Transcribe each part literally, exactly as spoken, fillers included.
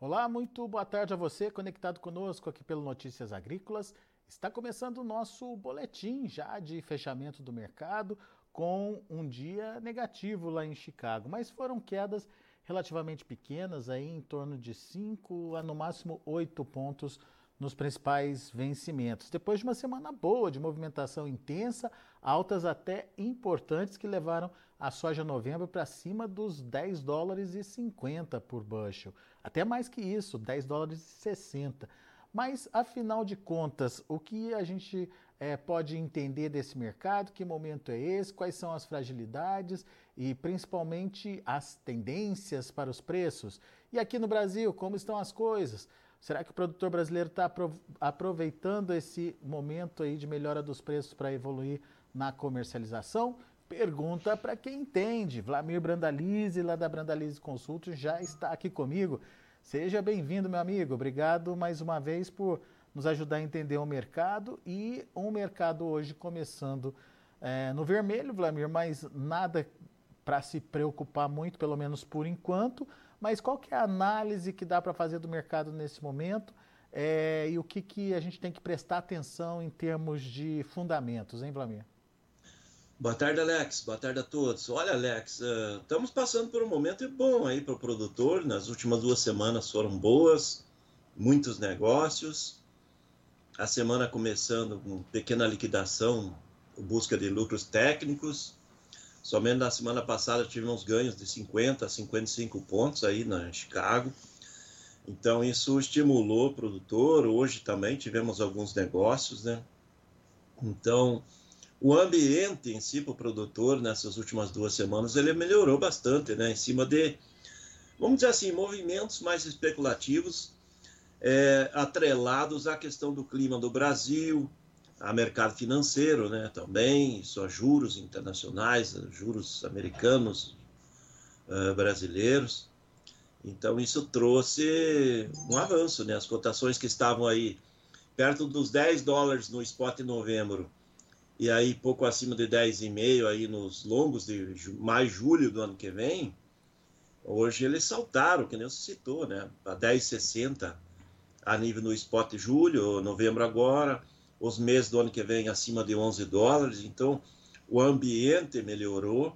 Olá, muito boa tarde a você, conectado conosco aqui pelo Notícias Agrícolas. Está começando o nosso boletim já de fechamento do mercado, com um dia negativo lá em Chicago, mas foram quedas relativamente pequenas, aí em torno de cinco a no máximo oito pontos nos principais vencimentos. Depois de uma semana boa de movimentação intensa, altas até importantes que levaram a soja novembro para cima dos dez dólares e cinquenta por bushel. Até mais que isso, dez dólares e sessenta. Mas, afinal de contas, o que a gente é, pode entender desse mercado? Que momento é esse? Quais são as fragilidades e, principalmente, as tendências para os preços? E aqui no Brasil, como estão as coisas? Será que o produtor brasileiro está aproveitando esse momento aí de melhora dos preços para evoluir na comercialização? Pergunta para quem entende. Vlamir Brandalize, lá da Brandalize Consultos, já está aqui comigo. Seja bem-vindo, meu amigo. Obrigado mais uma vez por nos ajudar a entender o mercado e um mercado hoje começando é, no vermelho, Vlamir, mas nada para se preocupar muito, pelo menos por enquanto. Mas qual que é a análise que dá para fazer do mercado nesse momento é, e o que, que a gente tem que prestar atenção em termos de fundamentos, hein, Vlamir? Boa tarde, Alex. Boa tarde a todos. Olha, Alex, uh, estamos passando por um momento bom aí para o produtor. Nas últimas duas semanas foram boas, muitos negócios. A semana começando com pequena liquidação, busca de lucros técnicos. Somente na semana passada tivemos ganhos de cinquenta a cinquenta e cinco pontos aí na Chicago. Então isso estimulou o produtor. Hoje também tivemos alguns negócios, né? Então o ambiente em si para o produtor nessas últimas duas semanas ele melhorou bastante, né? Em cima de, vamos dizer assim, movimentos mais especulativos, é, atrelados à questão do clima do Brasil, a mercado financeiro, né? Também, só juros internacionais, juros americanos, uh, brasileiros. Então isso trouxe um avanço, né? As cotações que estavam aí perto dos dez dólares no spot em novembro, e aí pouco acima de dez vírgula cinco aí nos longos de maio, julho do ano que vem, hoje eles saltaram, que nem você citou, né, a dez vírgula sessenta a nível no spot julho, novembro agora, os meses do ano que vem acima de onze dólares, então o ambiente melhorou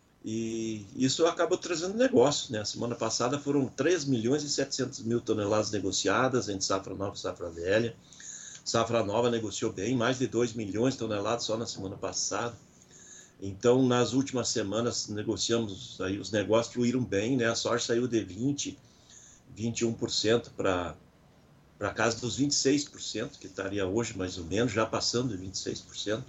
e isso acabou trazendo negócios, né? A semana passada foram três milhões e setecentos mil toneladas negociadas entre safra nova e safra velha. Safra nova negociou bem, mais de dois milhões de toneladas só na semana passada. Então, nas últimas semanas, negociamos, aí os negócios fluíram bem, né? A soja saiu de vinte, vinte e um por cento para a casa dos vinte e seis por cento, que estaria hoje mais ou menos, já passando de vinte e seis por cento.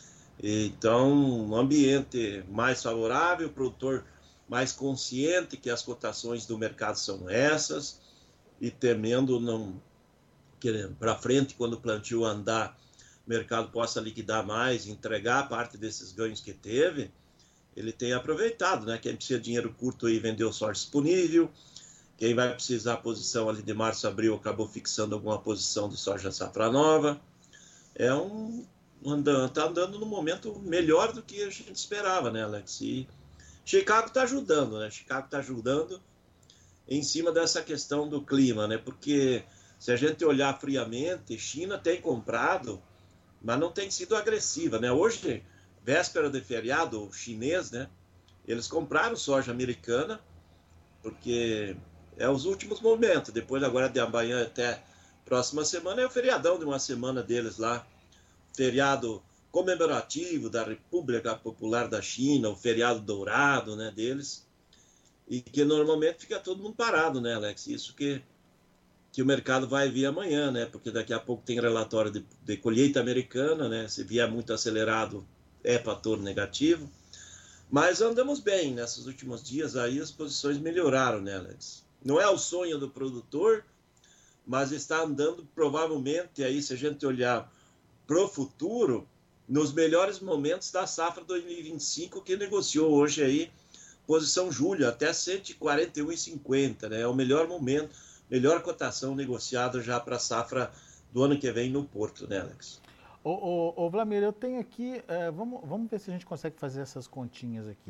Então, um ambiente mais favorável, o produtor mais consciente que as cotações do mercado são essas e temendo não para frente, quando o plantio andar, o mercado possa liquidar mais, entregar parte desses ganhos que teve, ele tem aproveitado, né? Quem precisa de dinheiro curto aí vendeu soja disponível, quem vai precisar a posição ali de março, abril, acabou fixando alguma posição de soja safra nova. É um, andando, tá andando num momento melhor do que a gente esperava, né, Alex? E Chicago está ajudando, né? Chicago está ajudando em cima dessa questão do clima, né? Porque se a gente olhar friamente, China tem comprado, mas não tem sido agressiva, né? Hoje, véspera de feriado chinês, né? Eles compraram soja americana, porque é os últimos momentos. Depois, agora de amanhã até próxima semana, é o feriadão de uma semana deles lá. Feriado comemorativo da República Popular da China, o feriado dourado, né, deles. E que normalmente fica todo mundo parado, né, Alex? Isso que que o mercado vai vir amanhã, né? Porque daqui a pouco tem relatório de, de colheita americana, né? Se vier muito acelerado, é fator negativo. Mas andamos bem nesses últimos dias aí, as posições melhoraram, né, Alex? Não é o sonho do produtor, mas está andando provavelmente aí, se a gente olhar para o futuro, nos melhores momentos da safra dois mil e vinte e cinco, que negociou hoje aí, posição julho, até cento e quarenta e um vírgula cinquenta, né? É o melhor momento, melhor cotação negociada já para a safra do ano que vem no Porto, né, Alex? Ô, ô, ô Vlamir, eu tenho aqui, é, vamos, vamos ver se a gente consegue fazer essas continhas aqui.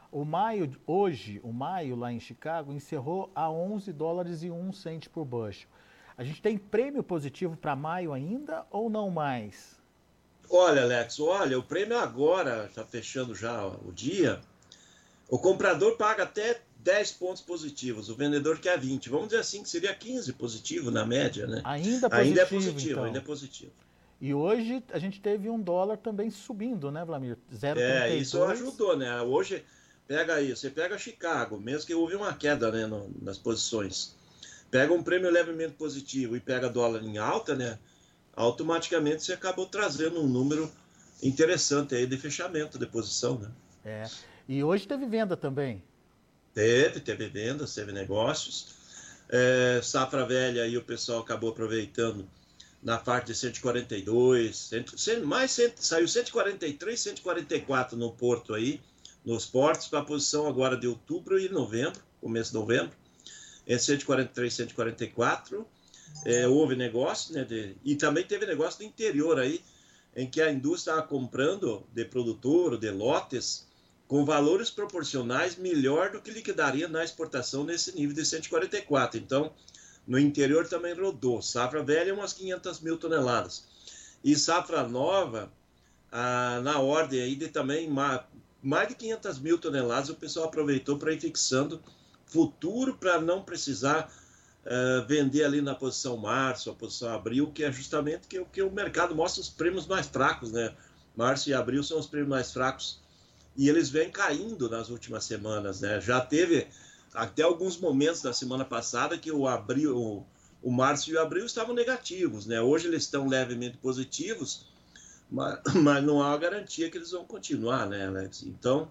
O maio, hoje, o maio lá em Chicago encerrou a onze dólares e um cento por bushel. A gente tem prêmio positivo para maio ainda ou não mais? Olha, Alex, olha, o prêmio agora, está fechando já o dia, o comprador paga até dez pontos positivos, o vendedor quer vinte. Vamos dizer assim que seria quinze positivo na média, né? Ainda positivo, ainda é positivo, então. ainda é positivo. E hoje a gente teve um dólar também subindo, né, Vlamir? zero vírgula trinta e dois. É, isso ajudou, né? Hoje, pega aí, você pega Chicago, mesmo que houve uma queda, né, no, nas posições. Pega um prêmio levemente positivo e pega dólar em alta, né? Automaticamente você acabou trazendo um número interessante aí de fechamento de posição, né? É. E hoje teve venda também. Teve, teve vendas, teve negócios. É, safra velha aí o pessoal acabou aproveitando na parte de cento e quarenta e dois, cem, mais cem, saiu cento e quarenta e três, cento e quarenta e quatro no porto aí, nos portos, para a posição agora de outubro e novembro, começo de novembro, é cento e quarenta e três, cento e quarenta e quatro. É, houve negócio, né, de, e também teve negócio do interior aí, em que a indústria estava comprando de produtor, de lotes, com valores proporcionais melhor do que liquidaria na exportação nesse nível de cento e quarenta e quatro. Então, no interior também rodou. Safra velha, umas quinhentas mil toneladas. E safra nova, ah, na ordem aí de também mais, mais de quinhentas mil toneladas, o pessoal aproveitou para ir fixando futuro para não precisar uh, vender ali na posição março, a posição abril, que é justamente que, que o mercado mostra os prêmios mais fracos, né? Março e abril são os prêmios mais fracos. E eles vêm caindo nas últimas semanas, né? Já teve até alguns momentos da semana passada que o abril, o, o março e o abril estavam negativos, né? Hoje eles estão levemente positivos, mas, mas não há garantia que eles vão continuar, né, Alex? Então,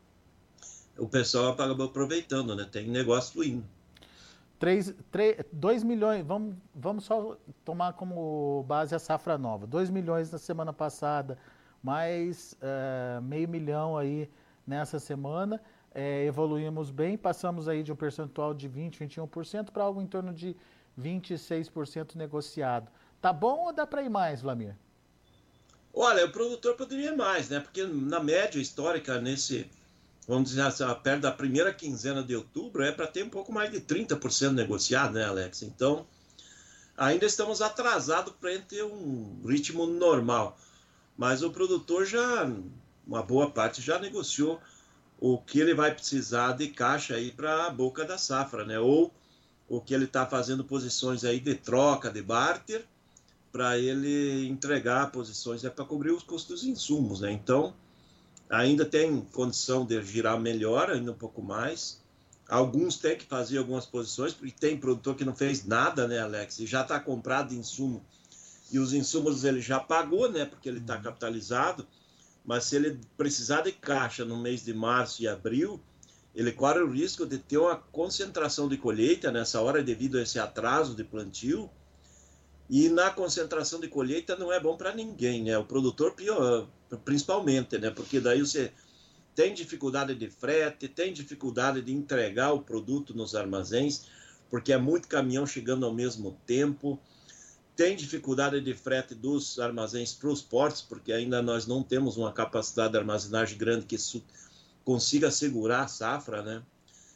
o pessoal acaba aproveitando, né? Tem negócio fluindo. dois milhões, vamos, vamos só tomar como base a safra nova. dois milhões na semana passada, mais uh, meio milhão aí nessa semana. É, evoluímos bem, passamos aí de um percentual de vinte, vinte e um por cento para algo em torno de vinte e seis por cento negociado. Tá bom ou dá para ir mais, Vlamir? Olha, o produtor poderia ir mais, né? Porque na média histórica, nesse, vamos dizer assim, perto da primeira quinzena de outubro, é para ter um pouco mais de trinta por cento negociado, né, Alex? Então, ainda estamos atrasados para ter um ritmo normal. Mas o produtor já, uma boa parte, já negociou o que ele vai precisar de caixa aí para a boca da safra, né? Ou o que ele está fazendo posições aí de troca, de barter, para ele entregar posições é para cobrir os custos dos insumos, né? Então, ainda tem condição de girar melhor, ainda um pouco mais. Alguns têm que fazer algumas posições, porque tem produtor que não fez nada, né, Alex? E já está comprado de insumo. E os insumos ele já pagou, né? Porque ele está capitalizado. Mas se ele precisar de caixa no mês de março e abril, ele corre o risco de ter uma concentração de colheita nessa hora devido a esse atraso de plantio. E na concentração de colheita não é bom para ninguém, né? O produtor pior, principalmente, né? Porque daí você tem dificuldade de frete, tem dificuldade de entregar o produto nos armazéns, porque é muito caminhão chegando ao mesmo tempo. Tem dificuldade de frete dos armazéns para os portos, porque ainda nós não temos uma capacidade de armazenagem grande que consiga segurar a safra, né?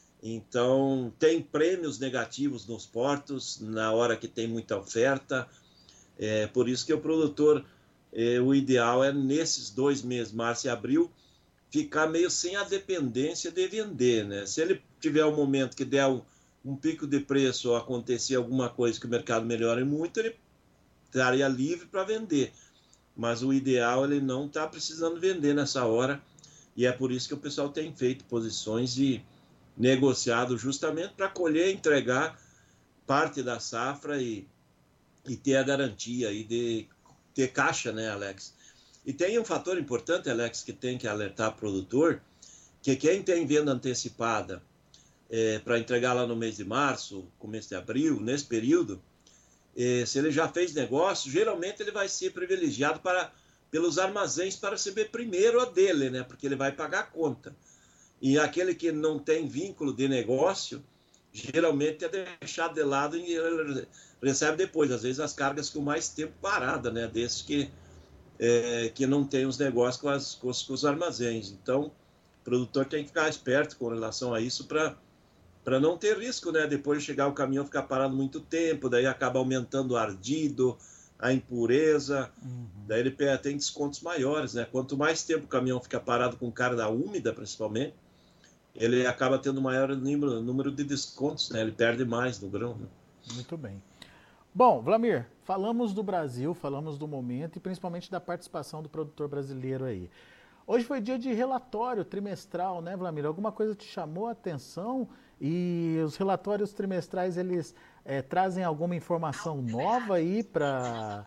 Então, tem prêmios negativos nos portos na hora que tem muita oferta. É, por isso que o produtor, é, o ideal é nesses dois meses, março e abril, ficar meio sem a dependência de vender, né? Se ele tiver um momento que der um, um pico de preço ou acontecer alguma coisa que o mercado melhore muito, ele estaria livre para vender. Mas o ideal ele não está precisando vender nessa hora, e é por isso que o pessoal tem feito posições e negociado justamente para colher e entregar parte da safra e, e ter a garantia aí de ter caixa, né, Alex? E tem um fator importante, Alex, que tem que alertar o produtor, que quem tem venda antecipada é, para entregar lá no mês de março, começo de abril, nesse período, é, se ele já fez negócio, geralmente ele vai ser privilegiado para, pelos armazéns para receber primeiro a dele, né? Porque ele vai pagar a conta. E aquele que não tem vínculo de negócio, geralmente é deixado de lado e ele recebe depois, às vezes as cargas com mais tempo parada, né? Desses que, é, que não tem os negócios com, as, com, os, com os armazéns. Então, o produtor tem que ficar esperto com relação a isso para para não ter risco, né? Depois de chegar o caminhão ficar parado muito tempo, daí acaba aumentando o ardido, a impureza, uhum. Daí ele tem descontos maiores, né? Quanto mais tempo o caminhão fica parado com carga úmida, principalmente, ele acaba tendo maior número, número de descontos, né? Ele perde mais no grão, né? Muito bem. Bom, Wlamir, falamos do Brasil, falamos do momento e principalmente da participação do produtor brasileiro aí. Hoje foi dia de relatório trimestral, né, Wlamir? Alguma coisa te chamou a atenção? E os relatórios trimestrais, eles é, trazem alguma informação nova aí para,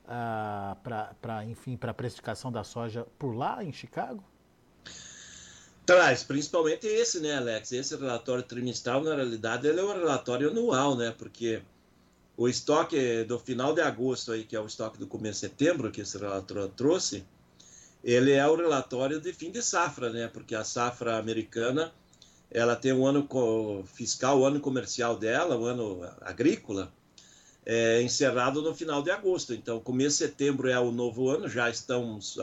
uh, enfim, para a precificação da soja por lá em Chicago? Traz, principalmente esse, né, Alex? Esse relatório trimestral, na realidade, ele é um relatório anual, né? Porque o estoque do final de agosto, aí, que é o estoque do começo de setembro, que esse relatório trouxe, ele é o relatório de fim de safra, né? Porque a safra americana, ela tem um ano fiscal, o ano comercial dela, o ano agrícola, é encerrado no final de agosto. Então, começo de setembro é o novo ano, já estamos...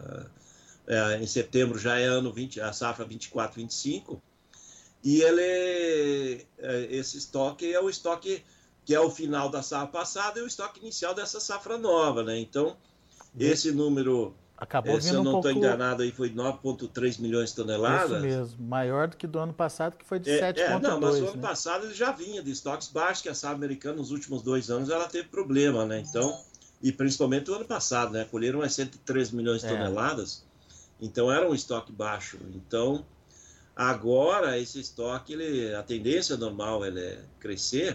É, em setembro já é ano vinte, a safra vinte e quatro, vinte e cinco, e ele, esse estoque é o estoque que é o final da safra passada e o estoque inicial dessa safra nova, né? Então, esse número, acabou é, se vindo eu não um estou pouco... enganado, aí foi nove vírgula três milhões de toneladas. Isso mesmo, maior do que do ano passado, que foi de é, sete vírgula dois. É, não, mas o ano né? passado ele já vinha de estoques baixos, que a safra americana nos últimos dois anos ela teve problema, né? Então, e principalmente o ano passado, né? Colheram umas cento e três milhões de É. toneladas. Então, era um estoque baixo. Então, agora, esse estoque, ele, a tendência normal ele é crescer.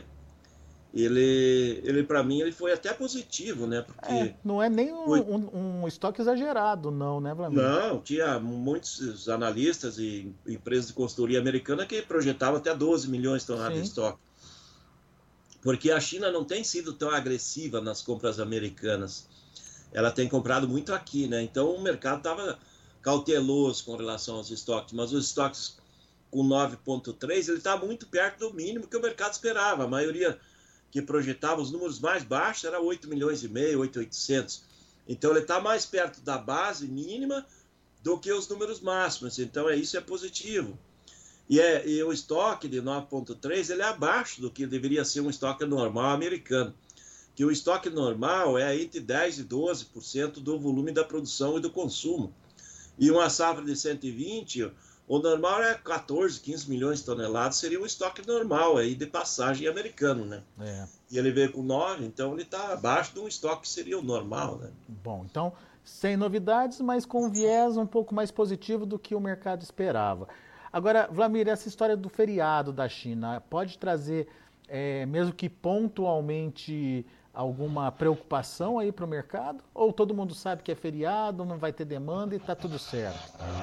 Ele, ele para mim, ele foi até positivo, né? Porque é, não é nem um, foi... um, um estoque exagerado, não, né, Wlamir? Não, tinha muitos analistas e empresas de consultoria americana que projetavam até doze milhões de toneladas de estoque. Porque a China não tem sido tão agressiva nas compras americanas. Ela tem comprado muito aqui, né? Então, o mercado estava cauteloso com relação aos estoques, mas os estoques com nove vírgula três, ele está muito perto do mínimo que o mercado esperava. A maioria que projetava os números mais baixos era oito milhões e meio, oito mil e oitocentos. Então ele está mais perto da base mínima do que os números máximos. Então é isso é positivo. E, é, e o estoque de nove vírgula três ele é abaixo do que deveria ser um estoque normal americano. Que o estoque normal é entre dez por cento e doze por cento do volume da produção e do consumo. E uma safra de cento e vinte, o normal é quatorze, quinze milhões de toneladas, seria um estoque normal aí de passagem americano, né? É. E ele veio com nove, então ele está abaixo de um estoque que seria o normal, né? Bom, então, sem novidades, mas com um viés um pouco mais positivo do que o mercado esperava. Agora, Wlamir, essa história do feriado da China pode trazer, é, mesmo que pontualmente, alguma preocupação aí para o mercado? Ou todo mundo sabe que é feriado, não vai ter demanda e está tudo certo?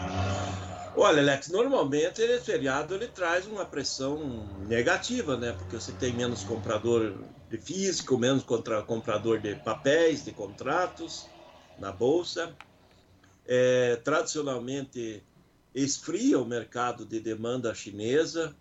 Olha, Alex, normalmente ele feriado ele traz uma pressão negativa, né? Porque você tem menos comprador de físico, menos contra, comprador de papéis, de contratos na bolsa. É, tradicionalmente esfria o mercado de demanda chinesa.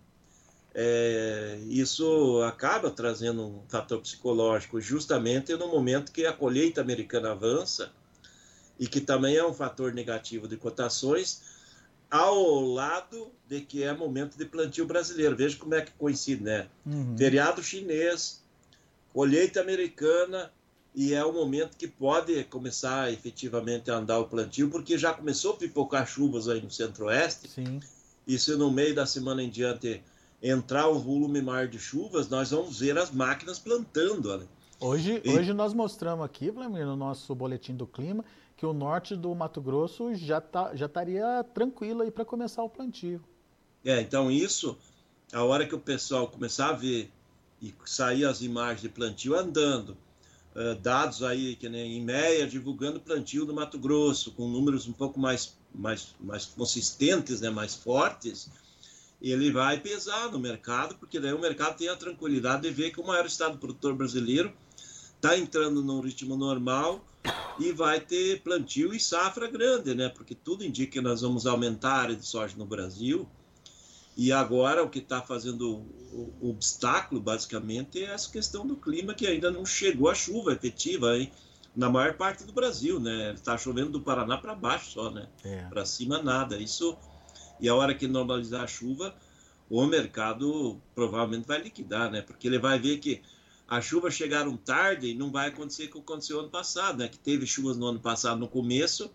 É, isso acaba trazendo um fator psicológico justamente no momento que a colheita americana avança e que também é um fator negativo de cotações, ao lado de que é momento de plantio brasileiro. Veja como é que coincide, né? Uhum. Feriado chinês, colheita americana, e é o momento que pode começar efetivamente a andar o plantio, porque já começou a pipocar chuvas aí no centro-oeste. Sim. E se no meio da semana em diante entrar um volume maior de chuvas, nós vamos ver as máquinas plantando. Né? Hoje, e... hoje nós mostramos aqui, Wlamir, no nosso boletim do clima, que o norte do Mato Grosso já tá, já estaria tranquilo aí para começar o plantio. É, então isso, a hora que o pessoal começar a ver e sair as imagens de plantio andando, uh, dados aí, que nem em Meia, divulgando plantio do Mato Grosso, com números um pouco mais, mais, mais consistentes, né, mais fortes, ele vai pesar no mercado, porque daí o mercado tem a tranquilidade de ver que o maior estado produtor brasileiro está entrando num ritmo normal e vai ter plantio e safra grande, né? Porque tudo indica que nós vamos aumentar a área de soja no Brasil. E agora o que está fazendo o, o obstáculo, basicamente, é essa questão do clima, que ainda não chegou a chuva efetiva hein? Na maior parte do Brasil, né? Está chovendo do Paraná para baixo só, né? É. Para cima nada. Isso... E a hora que normalizar a chuva, o mercado provavelmente vai liquidar, né? Porque ele vai ver que as chuvas chegaram tarde e não vai acontecer o que aconteceu ano passado, né? Que teve chuvas no ano passado no começo,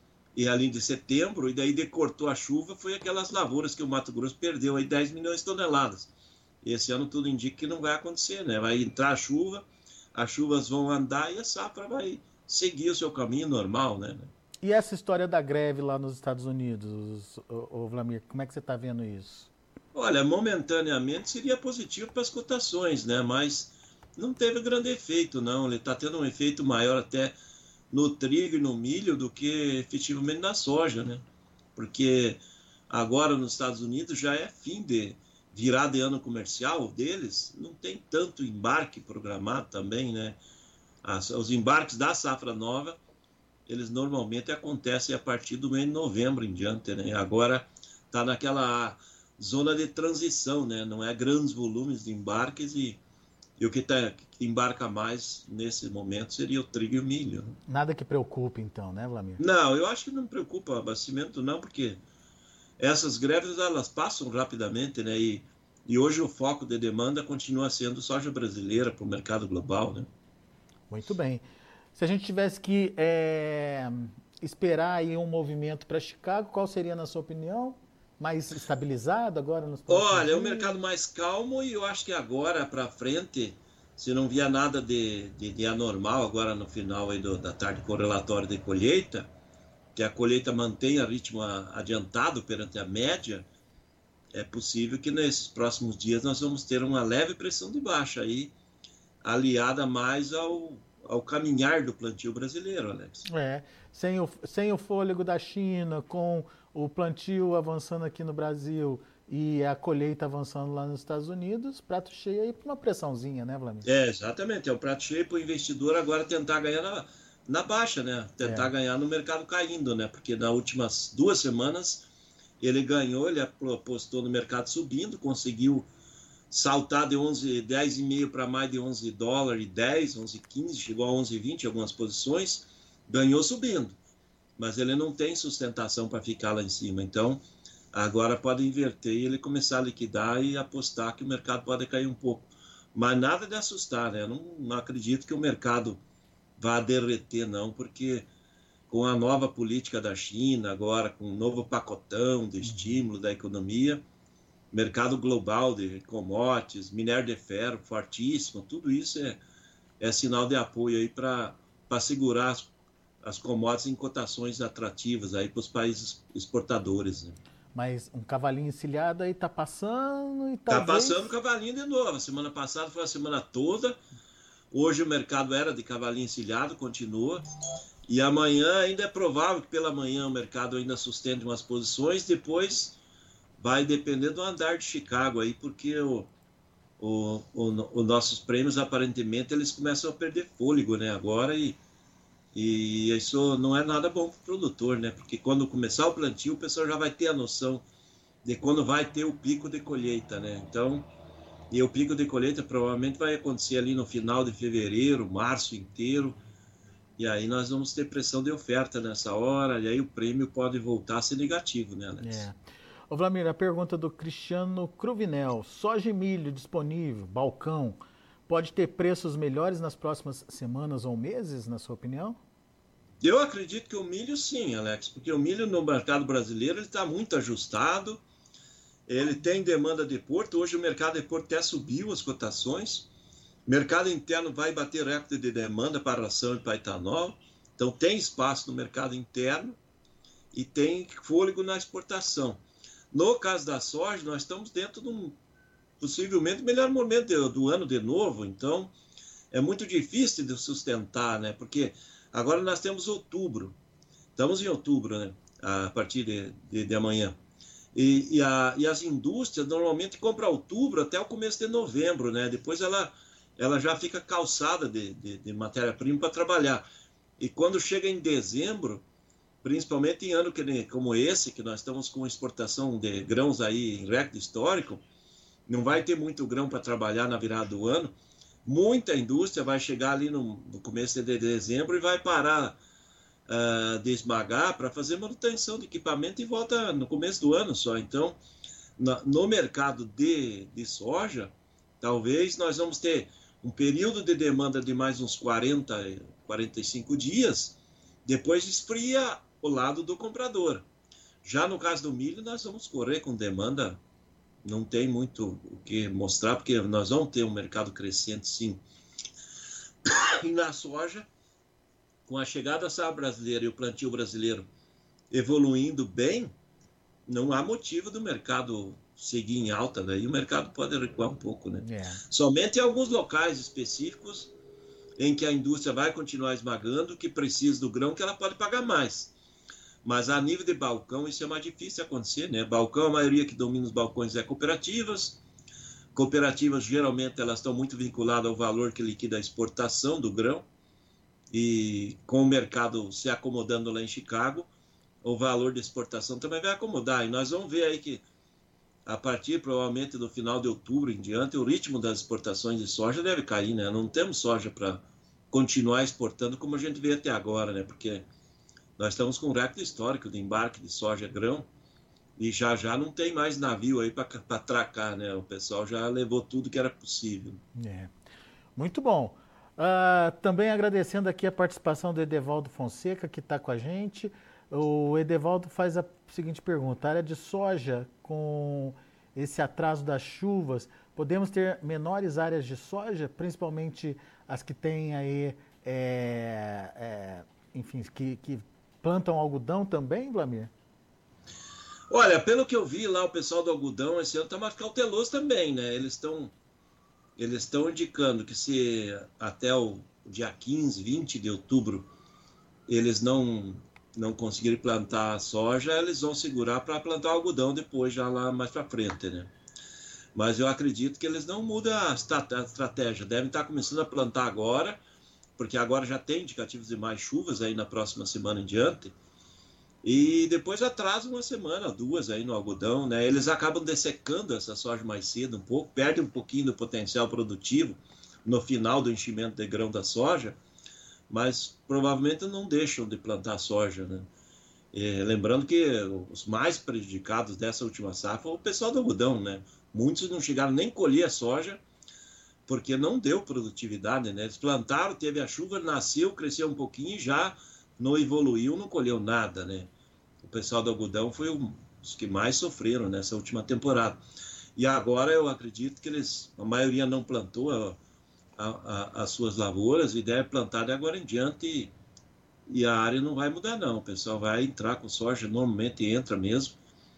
e ali de setembro, e daí decortou a chuva, foi aquelas lavouras que o Mato Grosso perdeu aí dez milhões de toneladas. E esse ano tudo indica que não vai acontecer, né? Vai entrar a chuva, as chuvas vão andar e a safra vai seguir o seu caminho normal, né? E essa história da greve lá nos Estados Unidos, ô, ô Vlamir, como é que você está vendo isso? Olha, momentaneamente seria positivo para as cotações, né? Mas não teve grande efeito, não. Ele está tendo um efeito maior até no trigo e no milho do que efetivamente na soja, né? Porque agora nos Estados Unidos já é fim de virada de ano comercial deles, não tem tanto embarque programado também, né? As, os embarques da safra nova, eles normalmente acontecem a partir do mês de novembro em diante, né? Agora está naquela zona de transição, né? Não é grandes volumes de embarques e, e o que, tá, que embarca mais nesse momento seria o trigo e o milho. Nada que preocupe então, né, Vlamir? Não, eu acho que não preocupa o abastecimento não, porque essas greves elas passam rapidamente, né? E, e hoje o foco de demanda continua sendo soja brasileira para o mercado global, né? Muito bem. Se a gente tivesse que é, esperar aí um movimento para Chicago, qual seria, na sua opinião? Mais estabilizado agora nos próximos Olha, dias? é um mercado mais calmo e eu acho que agora para frente, se não vier nada de, de, de anormal agora no final aí do, da tarde correlatório de colheita, que a colheita mantenha ritmo adiantado perante a média, é possível que nesses próximos dias nós vamos ter uma leve pressão de baixa aí, aliada mais ao, ao caminhar do plantio brasileiro, Alex. É, sem o, sem o fôlego da China, com o plantio avançando aqui no Brasil e a colheita avançando lá nos Estados Unidos, prato cheio aí para uma pressãozinha, né, Vlamir? É, exatamente, é o prato cheio para o investidor agora tentar ganhar na, na baixa, né? Tentar é. ganhar no mercado caindo, né? Porque nas últimas duas semanas ele ganhou, ele apostou no mercado subindo, conseguiu saltar de onze, dez vírgula cinco para mais de onze dólares, dez, onze, quinze, chegou a onze, vinte em algumas posições, ganhou subindo. Mas ele não tem sustentação para ficar lá em cima. Então, agora pode inverter e ele começar a liquidar e apostar que o mercado pode cair um pouco. Mas nada de assustar, né? Eu não, não acredito que o mercado vá derreter, não, porque com a nova política da China, agora com um novo pacotão de estímulo da economia, mercado global de commodities, minério de ferro fortíssimo, tudo isso é, é sinal de apoio aí para segurar as, as commodities em cotações atrativas aí para os países exportadores, né? Mas um cavalinho encilhado aí tá passando e Tá talvez... passando o cavalinho de novo. A semana passada foi a semana toda. Hoje o mercado era de cavalinho encilhado, continua. E amanhã ainda é provável que pela manhã o mercado ainda sustente umas posições. Depois vai depender do andar de Chicago aí, porque o, o, o, os nossos prêmios aparentemente eles começam a perder fôlego, né? Agora e E isso não é nada bom para o produtor, né? Porque quando começar o plantio, o pessoal já vai ter a noção de quando vai ter o pico de colheita, né? Então, e o pico de colheita provavelmente vai acontecer ali no final de fevereiro, março inteiro. E aí nós vamos ter pressão de oferta nessa hora, e aí o prêmio pode voltar a ser negativo, né, Alex? É. Ô, Vlamir, a pergunta do Cristiano Cruvinel. Soja e milho disponível, balcão, pode ter preços melhores nas próximas semanas ou meses, na sua opinião? Eu acredito que o milho sim, Alex, porque o milho no mercado brasileiro está muito ajustado, ele tem demanda de porto, hoje o mercado de porto até subiu as cotações, o mercado interno vai bater recorde de demanda para ração e para etanol, então tem espaço no mercado interno e tem fôlego na exportação. No caso da soja, nós estamos dentro de um possivelmente melhor momento do ano de novo, então é muito difícil de sustentar, né? Porque agora nós temos outubro, estamos em outubro, né? A partir de, de, de amanhã. E, e, a, e as indústrias normalmente compram outubro até o começo de novembro, né? Depois ela, ela já fica calçada de, de, de matéria-prima para trabalhar. E quando chega em dezembro, principalmente em ano que, como esse, que nós estamos com exportação de grãos aí em recorde histórico, não vai ter muito grão para trabalhar na virada do ano, muita indústria vai chegar ali no, no começo de dezembro e vai parar uh, de esmagar para fazer manutenção de equipamento e volta no começo do ano só. Então, na, no mercado de, de soja, talvez nós vamos ter um período de demanda de mais uns quarenta, quarenta e cinco dias, depois esfria o lado do comprador. Já no caso do milho, nós vamos correr com demanda, não tem muito o que mostrar, porque nós vamos ter um mercado crescente, sim. E na soja, com a chegada da safra brasileira e o plantio brasileiro evoluindo bem, não há motivo do mercado seguir em alta, daí o mercado pode recuar um pouco, né? É. Somente em alguns locais específicos em que a indústria vai continuar esmagando, que precisa do grão, que ela pode pagar mais. Mas a nível de balcão, isso é mais difícil acontecer, né? Balcão, a maioria que domina os balcões é cooperativas. Cooperativas, geralmente, elas estão muito vinculadas ao valor que liquida a exportação do grão. E com o mercado se acomodando lá em Chicago, o valor de exportação também vai acomodar. E nós vamos ver aí que, a partir, provavelmente, do final de outubro em diante, o ritmo das exportações de soja deve cair, né? Não temos soja para continuar exportando como a gente vê até agora, né? Porque nós estamos com um recorde histórico de embarque de soja grão e já já não tem mais navio aí para atracar, né? O pessoal já levou tudo que era possível. É. Muito bom. Uh, também agradecendo aqui a participação do Edevaldo Fonseca, que está com a gente. O Edevaldo faz a seguinte pergunta: a área de soja, com esse atraso das chuvas, podemos ter menores áreas de soja, principalmente as que têm aí, é, é, enfim, que, que plantam algodão também, Vlamir? Olha, pelo que eu vi lá, o pessoal do algodão esse ano está mais cauteloso também, né? Eles estão eles estão indicando que se até o dia quinze, vinte de outubro eles não não conseguirem plantar a soja, eles vão segurar para plantar algodão depois, já lá mais para frente, né? Mas eu acredito que eles não mudam a estratégia, devem estar começando a plantar agora, porque agora já tem indicativos de mais chuvas aí na próxima semana em diante, e depois atrasa uma semana, duas aí no algodão, né? Eles acabam dessecando essa soja mais cedo um pouco, perdem um pouquinho do potencial produtivo no final do enchimento de grão da soja, mas provavelmente não deixam de plantar soja, né? E, lembrando que os mais prejudicados dessa última safra foi o pessoal do algodão, né? Muitos não chegaram nem a colher a soja, porque não deu produtividade, né? Eles plantaram, teve a chuva, nasceu, cresceu um pouquinho e já não evoluiu, não colheu nada, né? O pessoal do algodão foi um, os que mais sofreram nessa última temporada. E agora eu acredito que eles, a maioria não plantou a, a, a, as suas lavouras e deve plantar de agora em diante e, e a área não vai mudar não. O pessoal vai entrar com soja, normalmente entra mesmo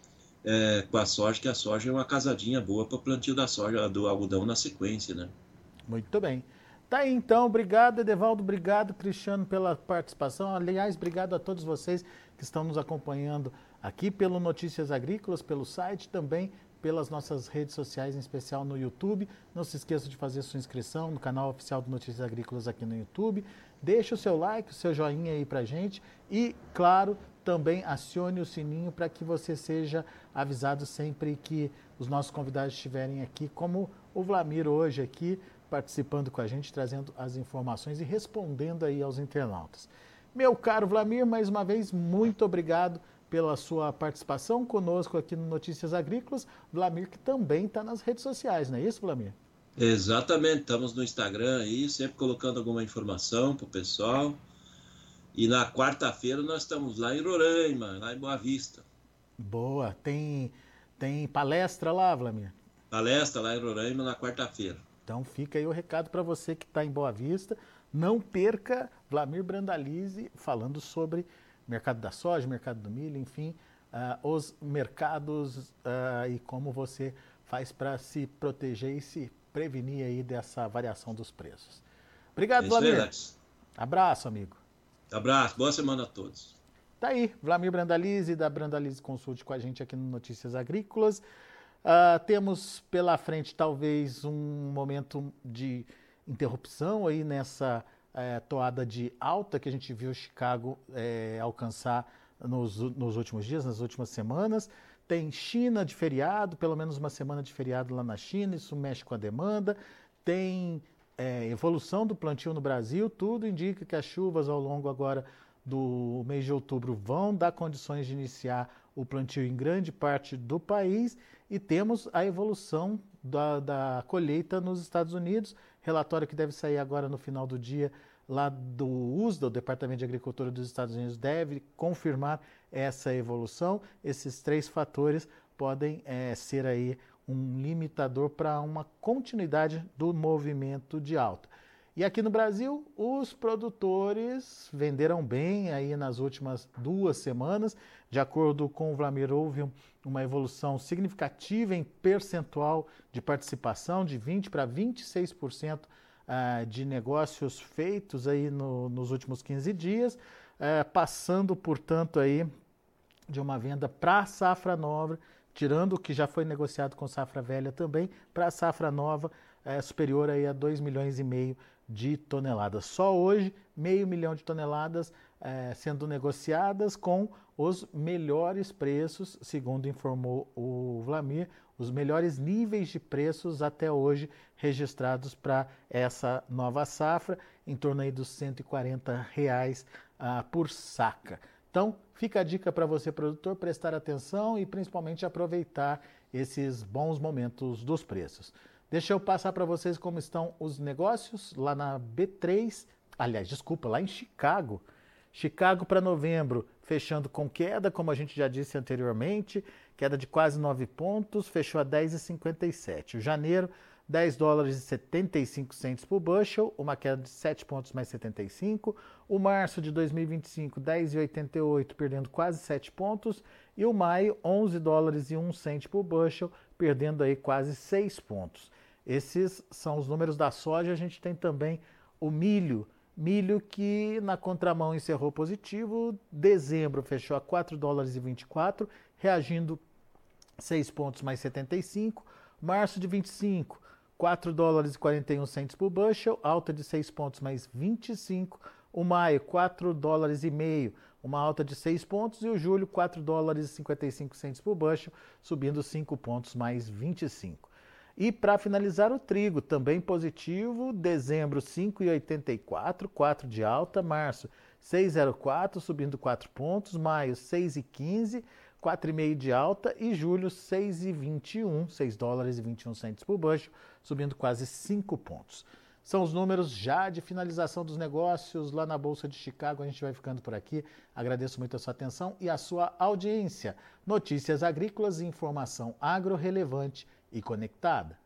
é, com a soja, que a soja é uma casadinha boa para o plantio da soja, do algodão na sequência, né? Muito bem. Tá aí então, obrigado Edevaldo, obrigado Cristiano pela participação, aliás, obrigado a todos vocês que estão nos acompanhando aqui pelo Notícias Agrícolas, pelo site, também pelas nossas redes sociais, em especial no YouTube. Não se esqueça de fazer sua inscrição no canal oficial do Notícias Agrícolas aqui no YouTube, deixe o seu like, o seu joinha aí pra gente e, claro, também acione o sininho para que você seja avisado sempre que os nossos convidados estiverem aqui, como o Vlamir hoje aqui, participando com a gente, trazendo as informações e respondendo aí aos internautas. Meu caro Vlamir, mais uma vez, muito obrigado pela sua participação conosco aqui no Notícias Agrícolas. Vlamir, que também está nas redes sociais, não é isso, Vlamir? Exatamente, estamos no Instagram aí, sempre colocando alguma informação para o pessoal. E na quarta-feira nós estamos lá em Roraima, lá em Boa Vista. Boa, tem, tem palestra lá, Vlamir? Palestra lá em Roraima na quarta-feira. Então fica aí o recado para você que está em Boa Vista. Não perca Vlamir Brandalize falando sobre mercado da soja, mercado do milho, enfim, uh, os mercados uh, e como você faz para se proteger e se prevenir aí dessa variação dos preços. Obrigado, é Vlamir. Aí, abraço, amigo. Abraço, boa semana a todos. Tá aí, Vlamir Brandalize, da Brandalize Consult com a gente aqui no Notícias Agrícolas. Uh, temos pela frente talvez um momento de interrupção aí nessa eh, toada de alta que a gente viu Chicago eh, alcançar nos, nos últimos dias, nas últimas semanas. Tem China de feriado, pelo menos uma semana de feriado lá na China, isso mexe com a demanda. Tem eh, evolução do plantio no Brasil, tudo indica que as chuvas ao longo agora do mês de outubro vão dar condições de iniciar o plantio em grande parte do país e temos a evolução da, da colheita nos Estados Unidos, relatório que deve sair agora no final do dia lá do U S D A, o Departamento de Agricultura dos Estados Unidos deve confirmar essa evolução. Esses três fatores podem é, ser aí um limitador para uma continuidade do movimento de alta. E aqui no Brasil, os produtores venderam bem aí nas últimas duas semanas. De acordo com o Vlamir, houve uma evolução significativa em percentual de participação, de vinte por cento para vinte e seis por cento de negócios feitos aí no, nos últimos quinze dias, passando, portanto, aí de uma venda para a safra nova, tirando o que já foi negociado com safra velha também, para a safra nova, é, superior aí a dois milhões e meio de toneladas. Só hoje, meio milhão de toneladas é, sendo negociadas com os melhores preços, segundo informou o Vlamir, os melhores níveis de preços até hoje registrados para essa nova safra, em torno aí dos cento e quarenta reais ah, por saca. Então, fica a dica para você, produtor, prestar atenção e principalmente aproveitar esses bons momentos dos preços. Deixa eu passar para vocês como estão os negócios lá na B três, aliás, desculpa, lá em Chicago. Chicago para novembro, fechando com queda, como a gente já disse anteriormente, queda de quase nove pontos, fechou a dez vírgula cinquenta e sete. O janeiro, dez dólares e setenta e cinco centos por bushel, uma queda de sete pontos mais setenta e cinco. O março de dois mil e vinte e cinco, dez vírgula oitenta e oito, perdendo quase sete pontos. E o maio, onze dólares e um cento por bushel, perdendo aí quase seis pontos. Esses são os números da soja. A gente tem também o milho. Milho que na contramão encerrou positivo. Dezembro fechou a quatro dólares e vinte e quatro, reagindo seis pontos mais setenta e cinco. Março de vinte e cinco, quatro dólares e quarenta e um centos por bushel, alta de seis pontos mais vinte e cinco. O maio, quatro dólares e meio, uma alta de seis pontos. E o julho, quatro dólares e cinquenta e cinco centos por bushel, subindo cinco pontos mais vinte e cinco. E para finalizar, o trigo, também positivo, dezembro cinco vírgula oitenta e quatro, quatro de alta, março seis vírgula zero quatro, subindo quatro pontos, maio seis vírgula quinze, quatro vírgula cinco de alta e julho seis vírgula vinte e um, seis dólares e vinte e um centos por bushel, subindo quase cinco pontos. São os números já de finalização dos negócios lá na Bolsa de Chicago. A gente vai ficando por aqui. Agradeço muito a sua atenção e a sua audiência. Notícias agrícolas e informação agro relevante e conectada.